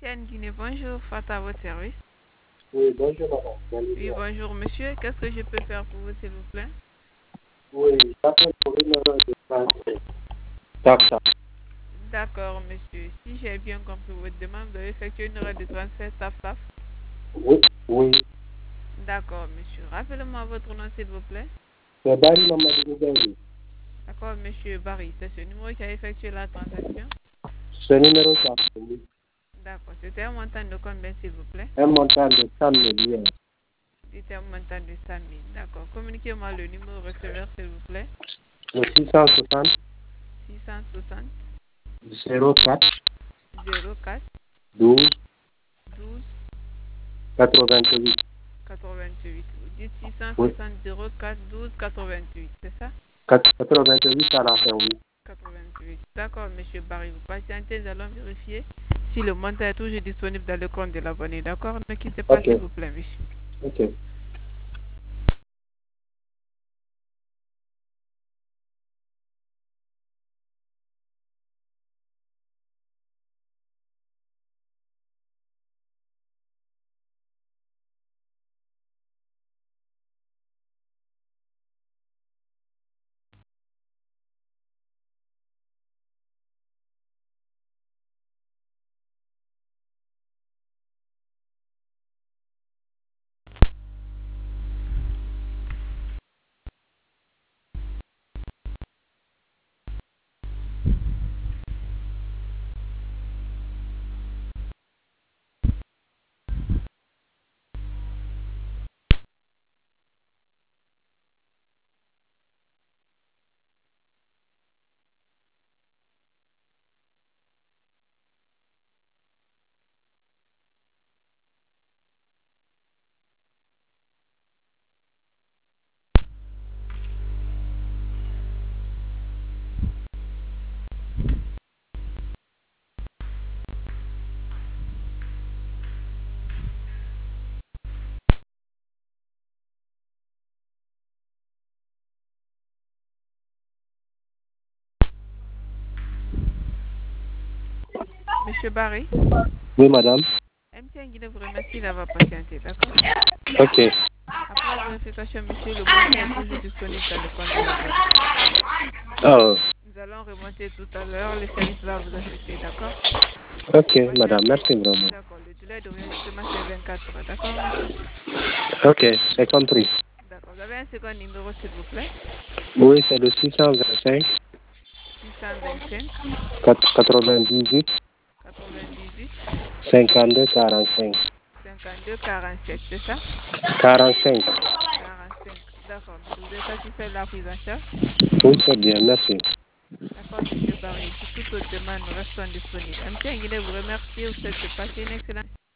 MTN Guinée, bonjour, Fata à votre service. Oui, bonjour madame. Oui, bonjour monsieur, qu'est-ce que je peux faire pour vous s'il vous plaît? Oui, j'appelle pour une erreur de transfert. TAFTA. D'accord monsieur, si j'ai bien compris votre demande, vous avez effectué une erreur de transfert TAF-TAF. Oui, oui. D'accord monsieur, rappelez-moi votre nom s'il vous plaît. C'est Barry Mamadou Benji. D'accord monsieur Barry, c'est ce numéro qui a effectué la transaction. Ce numéro ça, oui. D'accord, c'était un montant de combien s'il vous plaît? Un montant de 100 millions. C'était un montant de 100 000. D'accord, communiquez-moi le numéro receveur s'il vous plaît. Le 660 660 04 04 12 12 88. 88. Vous dites Oui. 660 04 12 88, c'est ça? 88 à la fin, oui. 88. D'accord, monsieur Barry, vous patientez, nous allons vérifier si le montant est toujours disponible dans le compte de l'abonné. D'accord? Ne quittez pas, Ok, s'il vous plaît, monsieur. ok. Monsieur Barry, Oui, madame. MTN Guinée vous remercie d'avoir patienté, d'accord? Ok. Après vérification, monsieur, le montant est toujours disponible dans le compte de l'abonné. Oh, Nous allons remonter tout à l'heure, le service va vous assister, d'accord? ok, madame. Patientez. Merci vraiment. D'accord, le délai de réajustement c'est 24 heures, d'accord, monsieur? Ok, c'est compris. D'accord, vous avez un second numéro, s'il vous plaît? Oui, c'est le 625 625 98 98 52 45. 52 47, c'est ça? 45. 45. D'accord, monsieur. Vous êtes satisfait de la prise en charge? Oui, c'est bien, merci. D'accord, monsieur Barry. Pour toute autre demande, nous restons disponibles. MTN Guinée vous remercie. Vous souhaite de passer une excellente